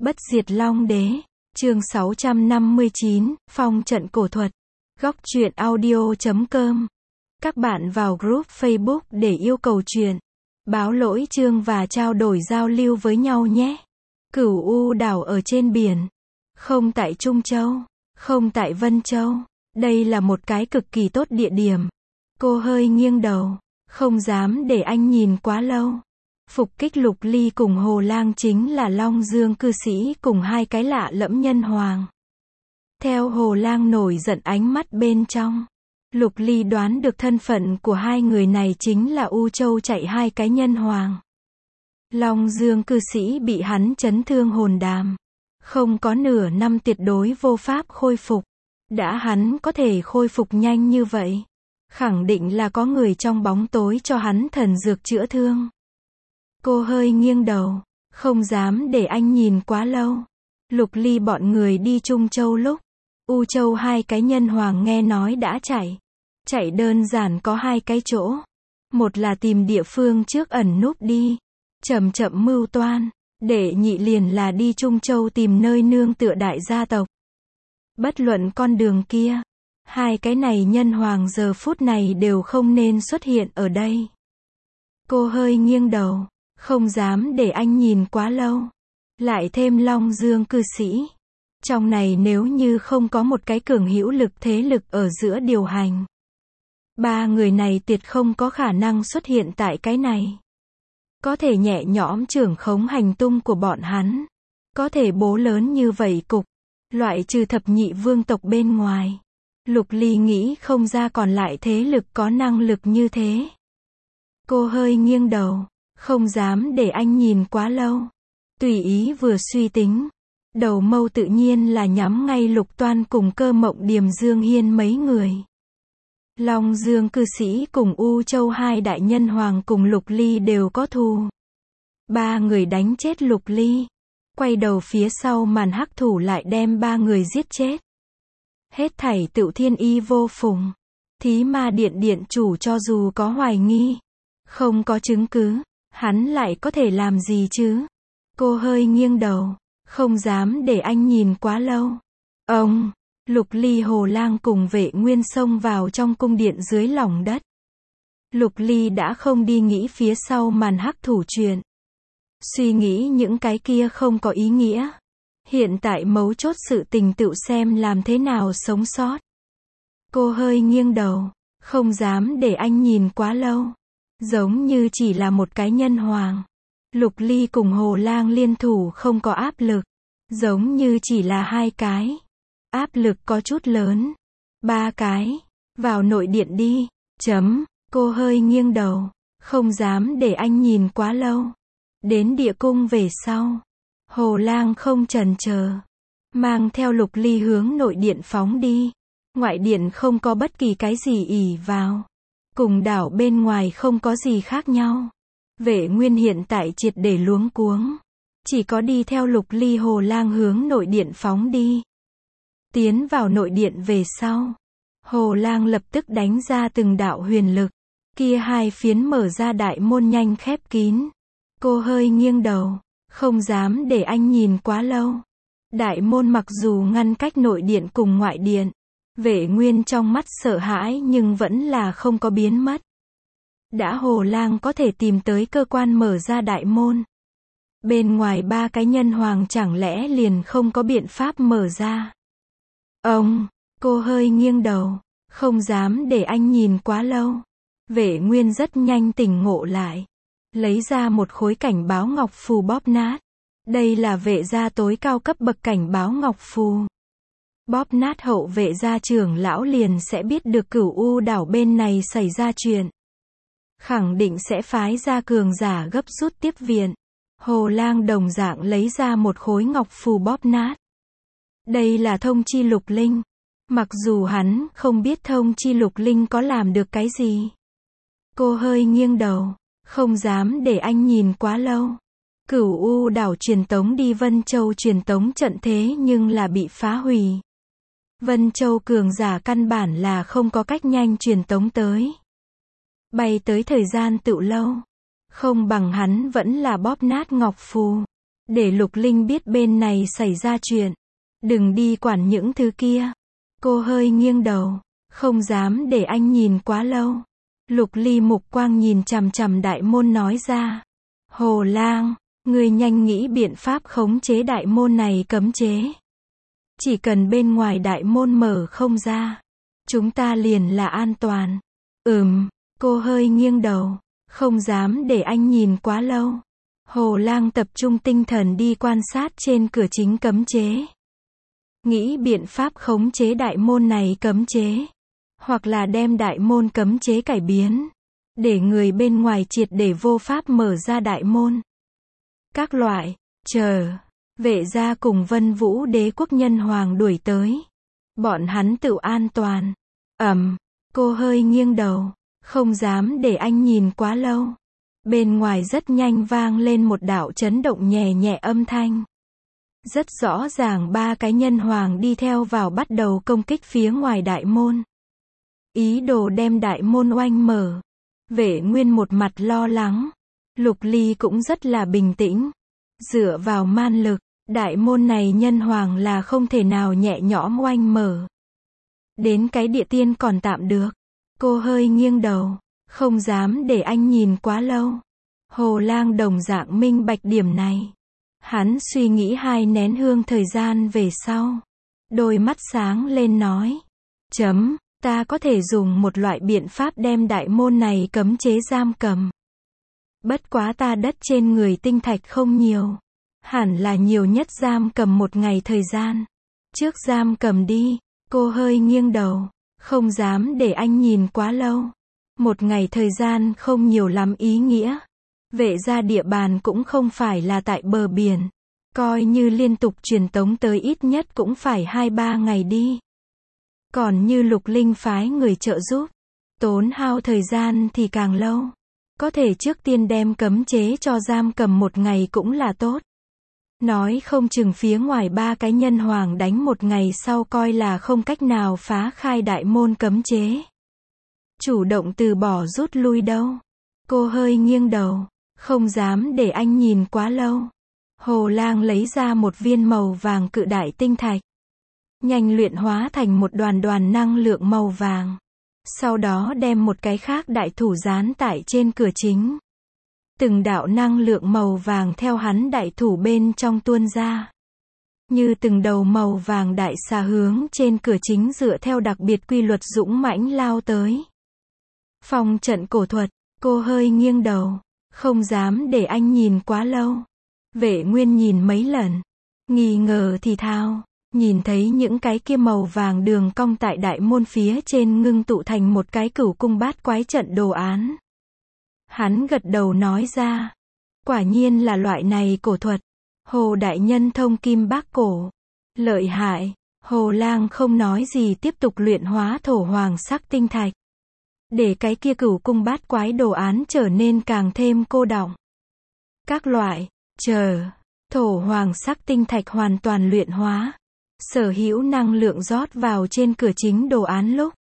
Bất diệt Long Đế, chương 659, phong trận cổ thuật. Góc truyện audio.com. Các bạn vào group Facebook để yêu cầu truyện, báo lỗi chương và trao đổi giao lưu với nhau nhé. Cửu U đảo ở trên biển, không tại Trung Châu, không tại Vân Châu. Đây là một cái cực kỳ tốt địa điểm. Cô hơi nghiêng đầu, không dám để anh nhìn quá lâu. Phục kích Lục Ly cùng Hồ Lang chính là Long Dương cư sĩ cùng hai cái lạ lẫm nhân hoàng. Theo Hồ Lang nổi giận ánh mắt bên trong, Lục Ly đoán được thân phận của hai người này chính là U Châu chạy hai cái nhân hoàng. Long Dương cư sĩ bị hắn chấn thương hồn đàm, không có nửa năm tuyệt đối vô pháp khôi phục. Đã hắn có thể khôi phục nhanh như vậy, khẳng định là có người trong bóng tối cho hắn thần dược chữa thương. Cô hơi nghiêng đầu, không dám để anh nhìn quá lâu. Lục Ly bọn người đi Trung Châu lúc, U Châu hai cái nhân hoàng nghe nói đã chạy. Chạy đơn giản có hai cái chỗ. Một là tìm địa phương trước ẩn núp đi, chậm chậm mưu toan. Đệ nhị liền là đi Trung Châu tìm nơi nương tựa đại gia tộc. Bất luận con đường kia, hai cái này nhân hoàng giờ phút này đều không nên xuất hiện ở đây. Cô hơi nghiêng đầu, không dám để anh nhìn quá lâu. Lại thêm Long Dương cư sĩ. Trong này nếu như không có một cái cường hữu lực thế lực ở giữa điều hành, ba người này tuyệt không có khả năng xuất hiện tại cái này. Có thể nhẹ nhõm trưởng khống hành tung của bọn hắn. Có thể bố lớn như vậy cục. Loại trừ thập nhị vương tộc bên ngoài. Lục Ly nghĩ không ra còn lại thế lực có năng lực như thế. Cô hơi nghiêng đầu, không dám để anh nhìn quá lâu. Tùy ý vừa suy tính, đầu mâu tự nhiên là nhắm ngay Lục Toan cùng Cơ Mộng Điềm Dương Hiên mấy người. Long Dương cư sĩ cùng U Châu hai đại nhân hoàng cùng Lục Ly đều có thù. Ba người đánh chết Lục Ly. Quay đầu phía sau màn hắc thủ lại đem ba người giết chết. Hết thảy tựu thiên y vô phùng. Thí Ma Điện điện chủ cho dù có hoài nghi, không có chứng cứ, hắn lại có thể làm gì chứ? Cô hơi nghiêng đầu, không dám để anh nhìn quá lâu. Ông, Lục Ly Hồ Lang cùng Vệ Nguyên xông vào trong cung điện dưới lòng đất. Lục Ly đã không đi nghĩ phía sau màn hắc thủ chuyện. Suy nghĩ những cái kia không có ý nghĩa. Hiện tại mấu chốt sự tình tựu xem làm thế nào sống sót. Cô hơi nghiêng đầu, không dám để anh nhìn quá lâu. Giống như chỉ là một cái nhân hoàng. Lục Ly cùng Hồ Lang liên thủ không có áp lực. Giống như chỉ là hai cái. Áp lực có chút lớn. Ba cái. Vào nội điện đi. Cô hơi nghiêng đầu, không dám để anh nhìn quá lâu. Đến địa cung về sau, Hồ Lang không chần chờ, mang theo Lục Ly hướng nội điện phóng đi. Ngoại điện không có bất kỳ cái gì ỷ vào. Cùng đảo bên ngoài không có gì khác nhau. Vệ Nguyên hiện tại triệt để luống cuống. Chỉ có đi theo Lục Ly Hồ Lang hướng nội điện phóng đi. Tiến vào nội điện về sau, Hồ Lang lập tức đánh ra từng đạo huyền lực. Kia hai phiến mở ra đại môn nhanh khép kín. Cô hơi nghiêng đầu, không dám để anh nhìn quá lâu. Đại môn mặc dù ngăn cách nội điện cùng ngoại điện, Vệ Nguyên trong mắt sợ hãi nhưng vẫn là không có biến mất. Đã Hồ Lang có thể tìm tới cơ quan mở ra đại môn. Bên ngoài ba cái nhân hoàng chẳng lẽ liền không có biện pháp mở ra. Cô hơi nghiêng đầu, không dám để anh nhìn quá lâu. Vệ Nguyên rất nhanh tỉnh ngộ lại. Lấy ra một khối cảnh báo ngọc phù bóp nát. Đây là vệ gia tối cao cấp bậc cảnh báo ngọc phù. Bóp nát hậu vệ gia trưởng lão liền sẽ biết được Cửu U đảo bên này xảy ra chuyện. Khẳng định sẽ phái ra cường giả gấp rút tiếp viện. Hồ Lang đồng dạng lấy ra một khối ngọc phù bóp nát. Đây là thông chi lục linh. Mặc dù hắn không biết thông chi lục linh có làm được cái gì. Cô hơi nghiêng đầu, không dám để anh nhìn quá lâu. Cửu U đảo truyền tống đi Vân Châu truyền tống trận thế nhưng là bị phá hủy. Vân Châu cường giả căn bản là không có cách nhanh truyền tống tới. Bay tới thời gian tựu lâu. Không bằng hắn vẫn là bóp nát ngọc phù. để Lục Linh biết bên này xảy ra chuyện. Đừng đi quản những thứ kia. Cô hơi nghiêng đầu, không dám để anh nhìn quá lâu. Lục Ly mục quang nhìn chằm chằm đại môn nói ra. Hồ Lang, ngươi nhanh nghĩ biện pháp khống chế đại môn này cấm chế. Chỉ cần bên ngoài đại môn mở không ra, chúng ta liền là an toàn. Cô hơi nghiêng đầu, không dám để anh nhìn quá lâu. Hồ Lang tập trung tinh thần đi quan sát trên cửa chính cấm chế. Nghĩ biện pháp khống chế đại môn này cấm chế. Hoặc là đem đại môn cấm chế cải biến. Để người bên ngoài triệt để vô pháp mở ra đại môn. Các loại, Vệ gia cùng Vân Vũ Đế quốc nhân hoàng đuổi tới. Bọn hắn tự an toàn. Cô hơi nghiêng đầu, không dám để anh nhìn quá lâu. Bên ngoài rất nhanh vang lên một đạo chấn động nhẹ nhẹ âm thanh. Rất rõ ràng ba cái nhân hoàng đi theo vào bắt đầu công kích phía ngoài đại môn. Ý đồ đem đại môn oanh mở. Vệ Nguyên một mặt lo lắng. Lục Ly cũng rất là bình tĩnh. Dựa vào man lực, đại môn này nhân hoàng là không thể nào nhẹ nhõm oanh mở. Đến cái địa tiên còn tạm được. Cô hơi nghiêng đầu, không dám để anh nhìn quá lâu. Hồ Lang đồng dạng minh bạch điểm này. Hắn suy nghĩ 2 nén hương thời gian về sau. Đôi mắt sáng lên nói. Ta có thể dùng một loại biện pháp đem đại môn này cấm chế giam cầm. Bất quá ta đất trên người tinh thạch không nhiều. Hẳn là nhiều nhất giam cầm 1 ngày thời gian. Trước giam cầm đi. Cô hơi nghiêng đầu, không dám để anh nhìn quá lâu. 1 ngày thời gian không nhiều lắm ý nghĩa. Vệ gia địa bàn cũng không phải là tại bờ biển. Coi như liên tục truyền tống tới ít nhất cũng phải 2-3 ngày đi. Còn như Lục Linh phái người trợ giúp, tốn hao thời gian thì càng lâu. Có thể trước tiên đem cấm chế cho giam cầm 1 ngày cũng là tốt. Nói không chừng phía ngoài 3 cái nhân hoàng đánh 1 ngày sau coi là không cách nào phá khai đại môn cấm chế. Chủ động từ bỏ rút lui đâu. Cô hơi nghiêng đầu, không dám để anh nhìn quá lâu. Hồ Lang lấy ra một viên màu vàng cự đại tinh thạch. Nhanh luyện hóa thành một đoàn năng lượng màu vàng. Sau đó đem một cái khác đại thủ dán tại trên cửa chính. Từng đạo năng lượng màu vàng theo hắn đại thủ bên trong tuôn ra. Như từng đầu màu vàng đại xà hướng trên cửa chính dựa theo đặc biệt quy luật dũng mãnh lao tới. Phong trận cổ thuật, cô hơi nghiêng đầu, không dám để anh nhìn quá lâu. Vệ Nguyên nhìn mấy lần, nghi ngờ thì thào, nhìn thấy những cái kia màu vàng đường cong tại đại môn phía trên ngưng tụ thành một cái cửu cung bát quái trận đồ án. Hắn gật đầu nói ra, quả nhiên là loại này cổ thuật. Hồ đại nhân thông kim bác cổ, lợi hại. Hồ Lang không nói gì tiếp tục luyện hóa thổ hoàng sắc tinh thạch, để cái kia cửu cung bát quái đồ án trở nên càng thêm cô đọng. Các loại, thổ hoàng sắc tinh thạch hoàn toàn luyện hóa, sở hữu năng lượng rót vào trên cửa chính đồ án lúc,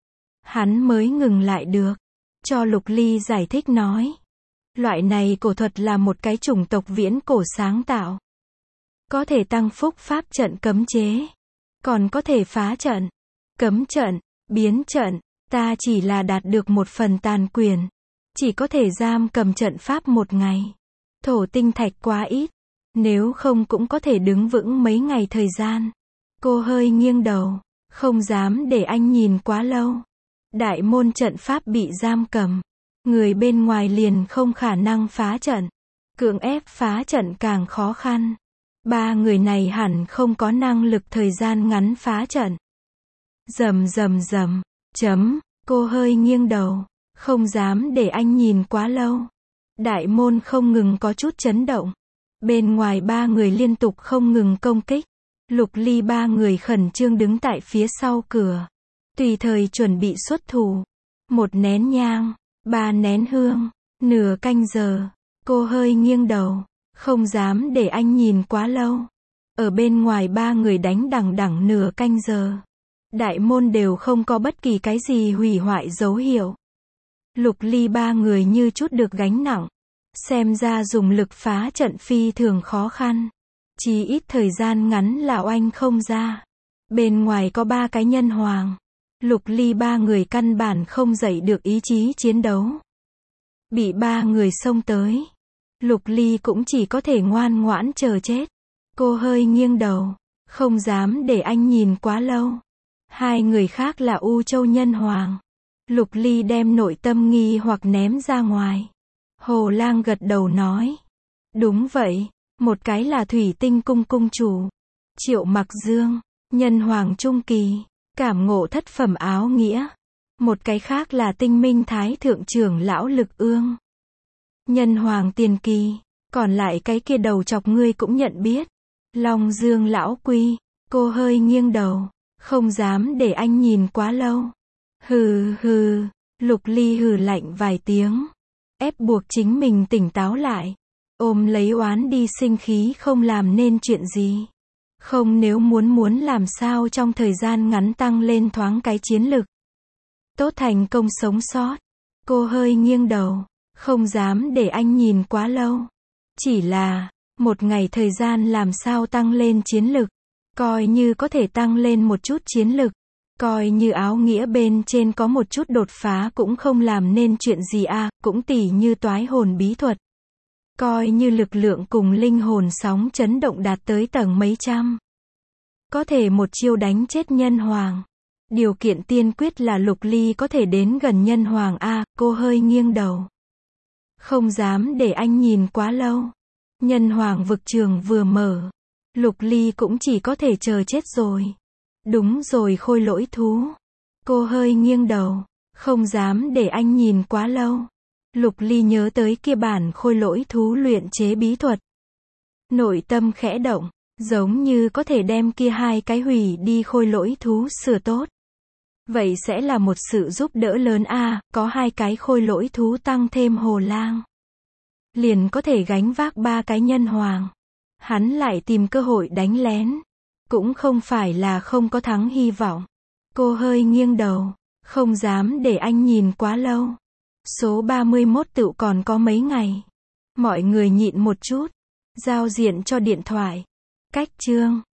hắn mới ngừng lại được. Cho Lục Ly giải thích nói, loại này cổ thuật là một cái chủng tộc viễn cổ sáng tạo. Có thể tăng phúc pháp trận cấm chế, còn có thể phá trận, cấm trận, biến trận. Ta chỉ là đạt được một phần tàn quyền, chỉ có thể giam cầm trận pháp 1 ngày. Thổ tinh thạch quá ít, nếu không cũng có thể đứng vững mấy ngày thời gian. Cô hơi nghiêng đầu, không dám để anh nhìn quá lâu. Đại môn trận pháp bị giam cầm, người bên ngoài liền không khả năng phá trận. Cưỡng ép phá trận càng khó khăn. 3 người này hẳn không có năng lực thời gian ngắn phá trận. Rầm. Cô hơi nghiêng đầu, không dám để anh nhìn quá lâu. Đại môn không ngừng có chút chấn động. Bên ngoài 3 người liên tục không ngừng công kích. Lục Ly 3 người khẩn trương đứng tại phía sau cửa, tùy thời chuẩn bị xuất thủ. 1 nén nhang, 3 nén hương, nửa canh giờ. Cô hơi nghiêng đầu, không dám để anh nhìn quá lâu. Ở bên ngoài 3 người đánh đằng đẵng nửa canh giờ. Đại môn đều không có bất kỳ cái gì hủy hoại dấu hiệu. Lục Ly 3 người như chút được gánh nặng. Xem ra dùng lực phá trận phi thường khó khăn. Chỉ ít thời gian ngắn là oanh không ra. Bên ngoài có 3 cái nhân hoàng. Lục Ly 3 người căn bản không dậy được ý chí chiến đấu. Bị 3 người xông tới. Lục Ly cũng chỉ có thể ngoan ngoãn chờ chết. Cô hơi nghiêng đầu. Không dám để anh nhìn quá lâu. 2 người khác là U Châu nhân hoàng. Lục Ly đem nội tâm nghi hoặc ném ra ngoài. Hồ Lang gật đầu nói. Đúng vậy, một cái là Thủy Tinh cung cung chủ. Triệu Mặc Dương, nhân hoàng trung kỳ, cảm ngộ thất phẩm áo nghĩa. Một cái khác là Tinh Minh Thái thượng trưởng lão Lực Ương. Nhân hoàng tiền kỳ, còn lại cái kia đầu chọc ngươi cũng nhận biết. Long Dương lão quy, cô hơi nghiêng đầu, không dám để anh nhìn quá lâu. Hừ hừ, Lục Ly hừ lạnh vài tiếng. Ép buộc chính mình tỉnh táo lại. Ôm lấy oán đi sinh khí không làm nên chuyện gì. Không nếu muốn làm sao trong thời gian ngắn tăng lên thoáng cái chiến lực. Tốt thành công sống sót. Cô hơi nghiêng đầu. Không dám để anh nhìn quá lâu. Chỉ là, một ngày thời gian làm sao tăng lên chiến lực. Coi như có thể tăng lên một chút chiến lực. Coi như áo nghĩa bên trên có một chút đột phá cũng không làm nên chuyện gì à, cũng tỉ như toái hồn bí thuật. Coi như lực lượng cùng linh hồn sóng chấn động đạt tới tầng mấy trăm. Có thể một chiêu đánh chết nhân hoàng. Điều kiện tiên quyết là Lục Ly có thể đến gần nhân hoàng a, cô hơi nghiêng đầu. Không dám để anh nhìn quá lâu. Nhân hoàng vực trường vừa mở. Lục Ly cũng chỉ có thể chờ chết rồi. Đúng rồi khôi lỗi thú. Cô hơi nghiêng đầu. Không dám để anh nhìn quá lâu. Lục Ly nhớ tới kia bản khôi lỗi thú luyện chế bí thuật. Nội tâm khẽ động. Giống như có thể đem kia 2 cái hủy đi khôi lỗi thú sửa tốt. Vậy sẽ là một sự giúp đỡ lớn a, có 2 cái khôi lỗi thú tăng thêm Hồ Lang. Liền có thể gánh vác 3 cái nhân hoàng. Hắn lại tìm cơ hội đánh lén. Cũng không phải là không có thắng hy vọng. Cô hơi nghiêng đầu. Không dám để anh nhìn quá lâu. Số 31 tựu còn có mấy ngày. Mọi người nhịn một chút. Giao diện cho điện thoại. Cách chương.